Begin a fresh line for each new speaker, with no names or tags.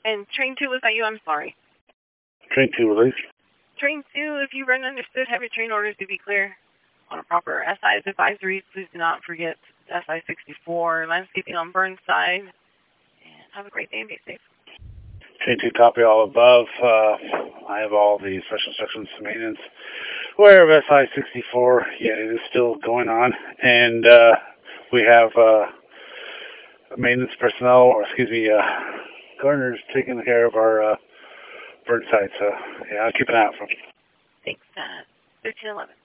And train 2, was that you? I'm sorry.
Train 2 release.
Train 2, if you run understood, have your train orders to be clear on a proper SI's advisories. Please do not forget SI 64, landscaping on Burnside. And have a great day and be safe.
Train 2, copy all above. I have all the special instructions to maintenance. Aware of SI 64, yeah, it is still going on. And we have maintenance personnel, or excuse me, gardeners taking care of our Burnside. So, yeah, I'll keep an eye out for them.
Thanks, 1311.